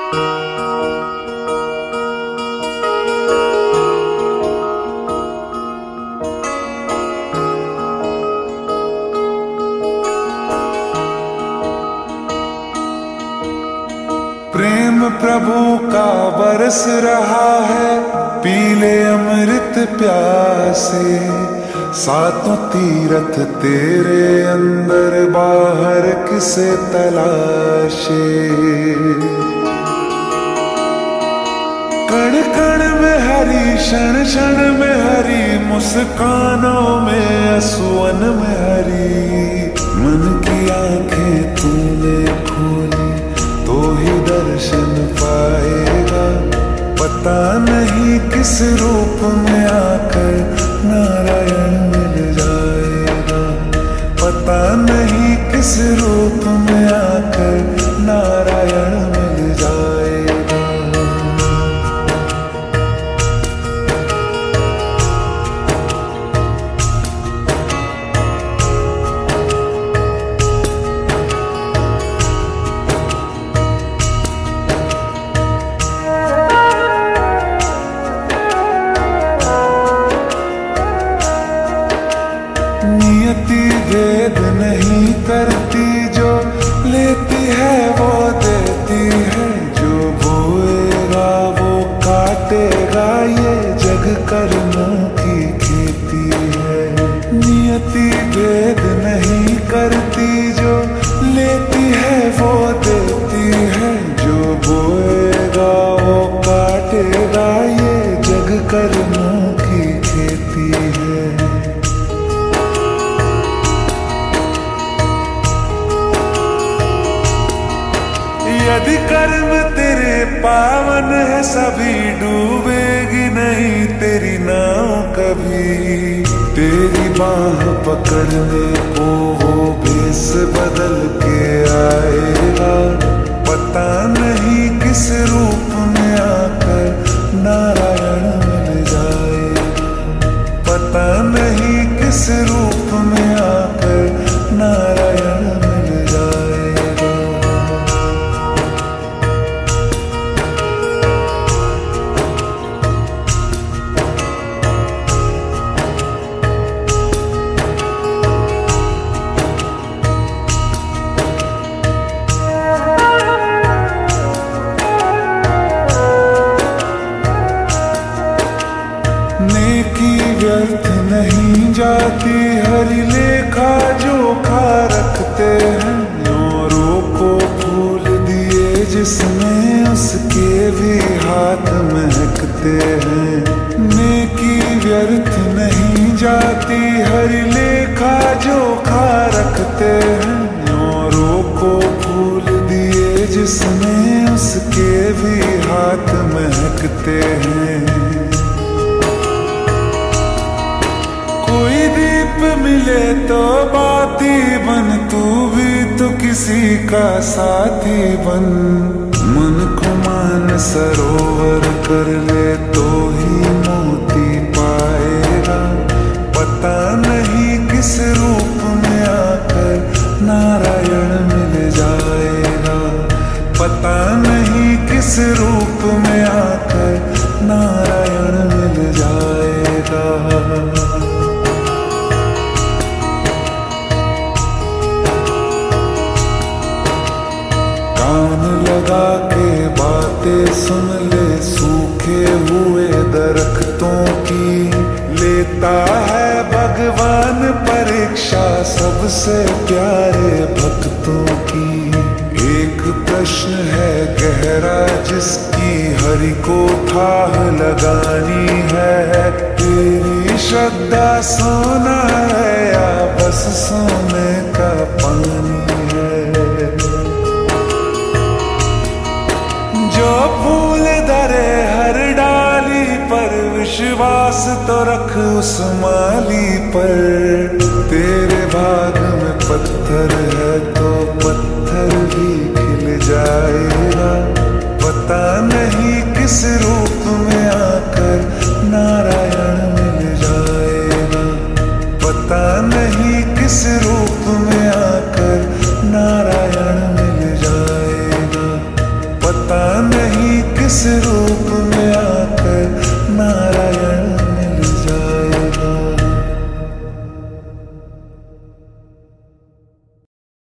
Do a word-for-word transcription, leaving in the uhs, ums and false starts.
प्रेम प्रभु का बरस रहा है, पीले अमृत प्यासे। सातों तीरथ तेरे अंदर बाहर किसे तलाशे। कण कण में हरी, क्षण क्षण में हरी, मुस्कानों में असुवन में हरी। मन की आंखें तूने खोली तो ही दर्शन पाएगा। पता नहीं किस रूप में आकर नारायण मिल जाएगा। पता नहीं किस रूप में आकर नारायण मिल जाएगा। नियति भेद नहीं करती, जो लेती है वो देती है। जो बोएगा वो काटेगा, ये जग कर्मों की खेती है। नियति भेद नहीं करती, जो लेती है वो देती है। जो बोएगा वो काटेगा, ये जग कर्मों की खेती है। यदि कर्म तेरे पावन है, सभी डूबेगी नहीं तेरी नाव कभी। तेरी बाह पकड़ने को वो भेष बदल के आएगा। पता नहीं किस रूप में आकर नारायण मिल जाएगा। पता नहीं किस रूप में आकर नारायण मिल जाएगा। नेकी व्यर्थ नहीं जाती, हरि लेखा जोखा रखते हैं। औरों को फूल दिए जिसमें, उसके भी हाथ महकते हैं। नेकी व्यर्थ नहीं जाती, हरि लेखा जोखा रखते हैं। औरों को फूल दिए जिसमें, उसके भी हाथ महकते हैं। कोई दीप मिले तो बाती बन, तू भी तो किसी का साथी बन। मन को मान सरोवर कर ले तो ही मोती पाएगा। पता नहीं किस रूप में आकर नारायण मिल जाएगा। पता नहीं किस रूप में आकर नारायण मिल जाएगा। कान लगा के बातें सुन ले सूखे हुए दरख्तों की। लेता है भगवान परीक्षा सबसे प्यारे भक्तों की। एक प्रश्न है गहरा जिसकी हरि को थाह लगानी है। तेरी श्रद्धा सोना है या बस सोने का पानी है। जो फूल धरे हर डाली पर, विश्वास तो रख उस माली पर। तेरे भाग में पत्थर है तो पत्थर भी खिल जाएगा। पता नहीं किस रूप में आकर नारायण मिल जाएगा। पता नहीं किस रूप में आकर नारायण मिल जाएगा। पता नहीं किस रूप में